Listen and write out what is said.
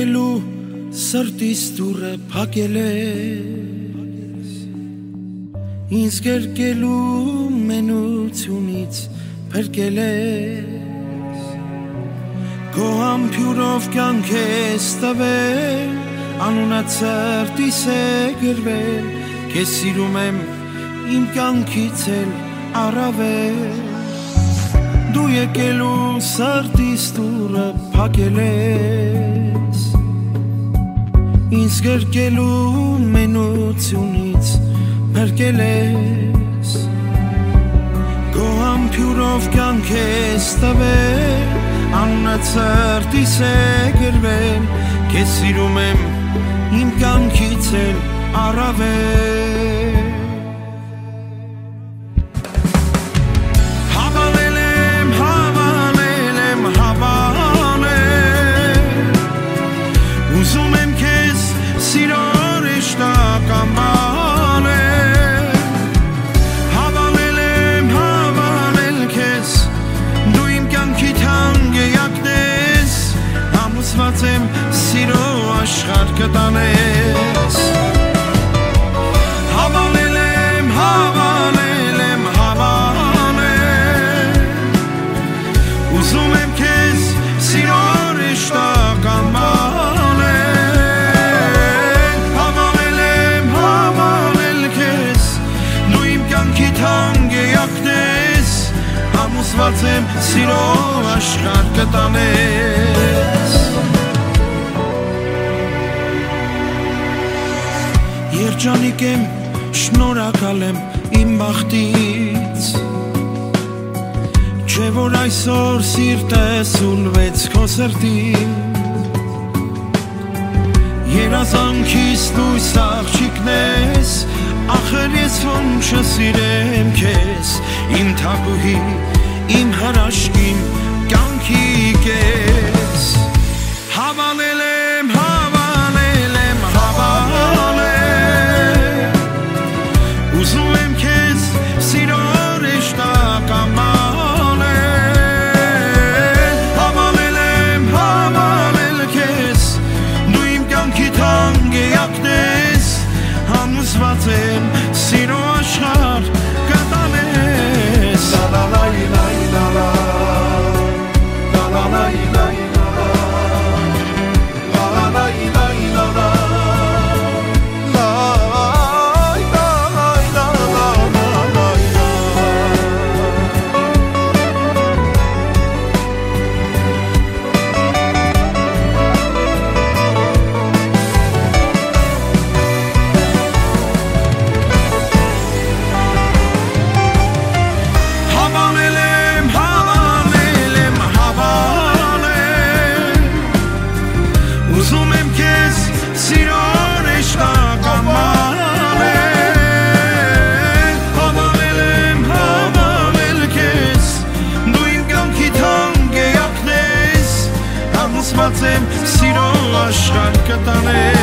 եկելու սրտիս դուրը փակելես ինձ գրկելու մենությունից փրկելես քո համբյուրով կյանք ես տվել անունդ սրտիս է գրվել քեզ սիրում եմ իմ կյանքից էլ առավել դու եկելու սրտիս դուրը փակելես ինձ գրկելու մենությունից փրկելես քո համբյուրով կյանք ես տվել անունդ սրտիս է գրվել քեզ սիրում եմ իմ կյանքից էլ առավել Եմ սիրո աշխարհ կտանես Հավանել եմ, Ուզում եմ քեզ սիրո ռեշտակ անվանել Հավանել եմ քեզ Դու իմ կյանքի թանկեակն ես Համոզված եմ սիրո աշխարհ կտանես Երջանիկ եմ, շնորհակալ եմ իմ բախտից Չէ որ այսօր սիրտս ուլվեց քո սրտին Երազանքիս դույս աղջիկն ես Ախր ես ոնց չսիրեմ քեզ Իմ թագուհի, իմ հրաշքին, կյանքի կես Հավանել եմ Ուզում եմ քեզ սիրո ռեշտակ անվանել Հավանել եմ քեզ Դու իմ կյանքի թանկեակն ես Համոզված եմ սիրո աշխարհ կտանես Ուզում եմ քեզ սիրո ռեշտակ անվանել Հավանել եմ քեզ Դու իմ կյանքի թանկեակն ես Համոզված եմ սիրո աշխարհ կտանես